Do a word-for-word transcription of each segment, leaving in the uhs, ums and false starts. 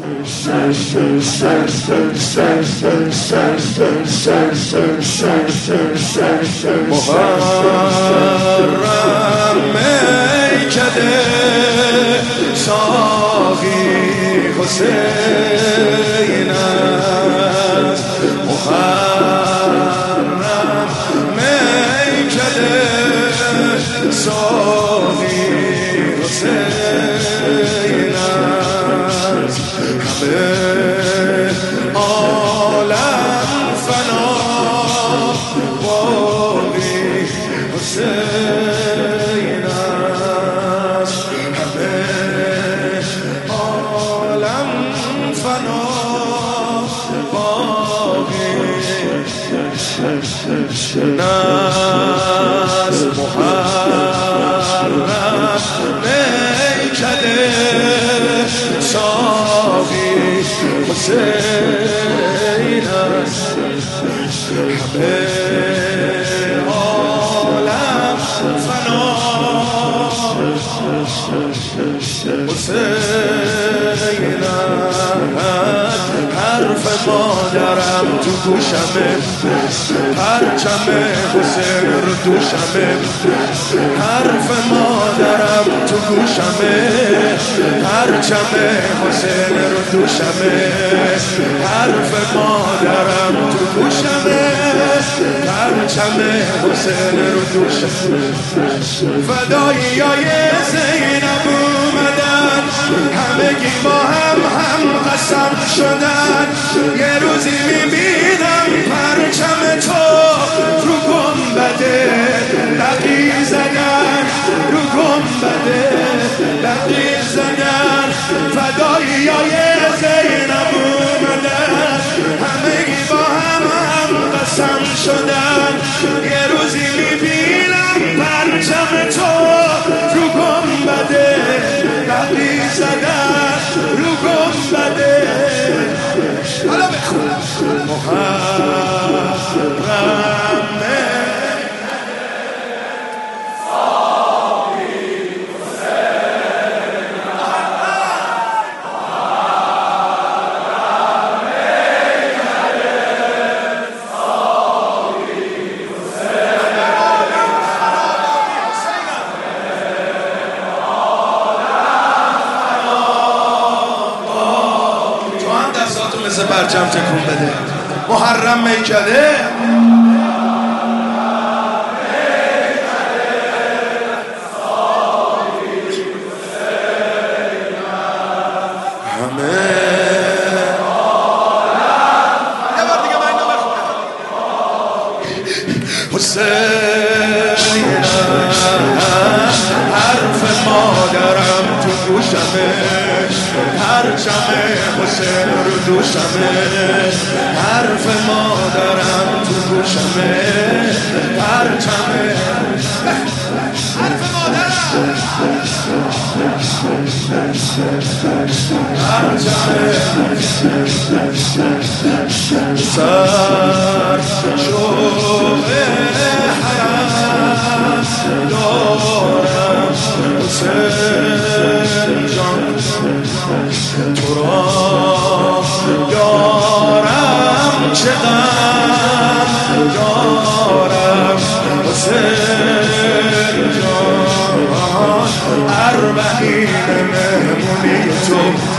محرم میکده ساقی حسین است. محرم میکده ساقی حسین است. همه عالم فنا باقی حسین است. همه عالم فنا باقی ناز. محرم میکده ساقی حسین است. همه عالم فنا حسین است. حرف مادرم تو گوشمه، پرچم حسین رو دوشمه. حرف مادرم تو گوشمه، پرچم حسین رو دوشمه. حرف مادرم تو گوشمه، پرچم حسین رو دوشمه. فداییای زینب اومدن، همگی با هم هم قسم شدن. یه روزی میبینم پرچم تو رو گنبده لقی زدن، رو گنبده لقی زدن. فداییای زینب اومدن، همگی با هم هم قسم شدن. یه روزی میبینم پرچم تو رو گنبده لقی زدن، رو گنبده. حالا بخون محرم مثل پرچم تکون بده. محرم میکده همه یه بار دیگه من اینو بخونم. حسین حرف مادرم تو گوشمه، پرچم حسین رو دوشمه. حرف مادرم تو گوشمه، پرچم حرف مادرم پرچم سر شوق حرم دارم. حسین جان تو را دارم، چه غم دارم. حسین جان اربعین مهمونی تو،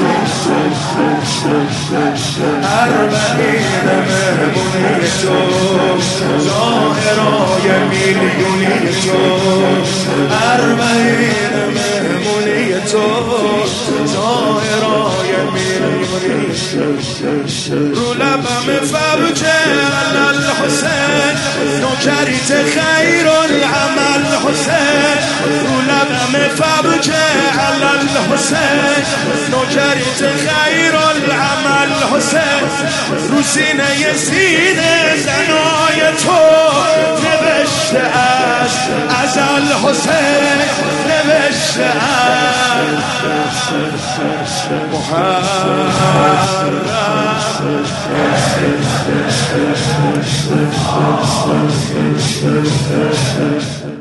اربعین مهمونی تو، ظاهرای میلیونی تو. اربعین مهمونی تو، ظاهرای میلیونی تو. رو لبم فوجه الحسین، نوکریت خیر العمل حسین. رو لبم فوجه الحسین، نوکریت خیر العمل حسین. رو سینه سینه زنای تو نوشته است ازل حسین، نوشته است محرم.